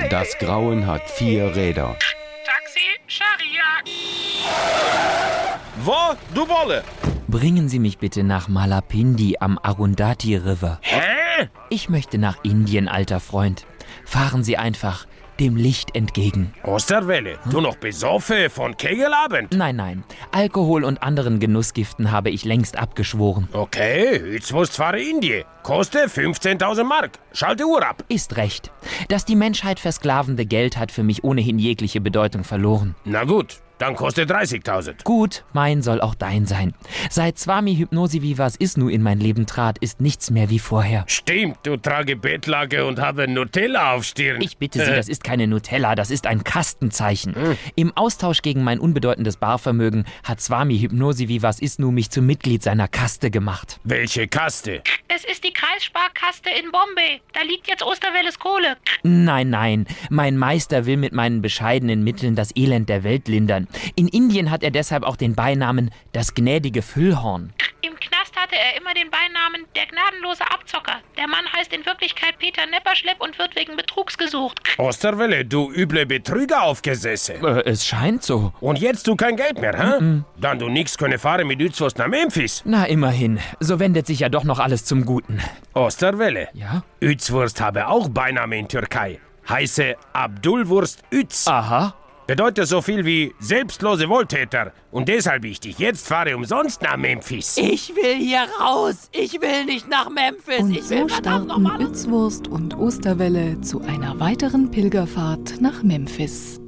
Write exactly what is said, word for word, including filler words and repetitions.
Das Grauen hat vier Räder. Taxi, Scharia. Wo? Du wolle? Bringen Sie mich bitte nach Malapindi am Arundhati River. Hä? Ich möchte nach Indien, alter Freund. Fahren Sie einfach dem Licht entgegen. Osterwelle, du noch besoffen von Kegelabend? Nein, nein. Alkohol und anderen Genussgiften habe ich längst abgeschworen. Okay, jetzt musst fahre Indien. Koste fünfzehntausend Mark. Schalte Uhr ab. Ist recht. Das die Menschheit versklavende Geld hat für mich ohnehin jegliche Bedeutung verloren. Na gut, dann kostet dreißigtausend. Gut, mein soll auch dein sein. Seit Swami Hypnosi Vivas Isnu in mein Leben trat, ist nichts mehr wie vorher. Stimmt, du trage Bettlage und habe Nutella auf Stirn. Ich bitte Sie, das ist keine Nutella, das ist ein Kastenzeichen. Hm. Im Austausch gegen mein unbedeutendes Barvermögen hat Swami Hypnosi Vivas Isnu mich zum Mitglied seiner Kaste gemacht. Welche Kaste? Es ist die Kreissparkasse in Bombay. Da liegt jetzt Osterwelles Kohle. Nein, nein, mein Meister will mit meinen bescheidenen Mitteln das Elend der Welt lindern. In Indien hat er deshalb auch den Beinamen das gnädige Füllhorn. Im Knast hatte er immer den Beinamen der gnadenlose Abzocker. Der Mann heißt in Wirklichkeit Peter Nepperschlepp und wird wegen Betrugs gesucht. Osterwelle, du üble Betrüger aufgesessen. Äh, es scheint so. Und jetzt du kein Geld mehr, hä? Mm-mm. Dann du nix können fahren mit Utzwurst nach Memphis. Na, immerhin. So wendet sich ja doch noch alles zum Guten. Osterwelle. Ja? Utzwurst habe auch Beiname in Türkei. Heiße Abdulwurst Üz. Aha. Bedeutet so viel wie selbstlose Wohltäter. Und deshalb ich dich jetzt fahre umsonst nach Memphis. Ich will hier raus. Ich will nicht nach Memphis. Und ich so will starten Utzwurst und Osterwelle zu einer weiteren Pilgerfahrt nach Memphis.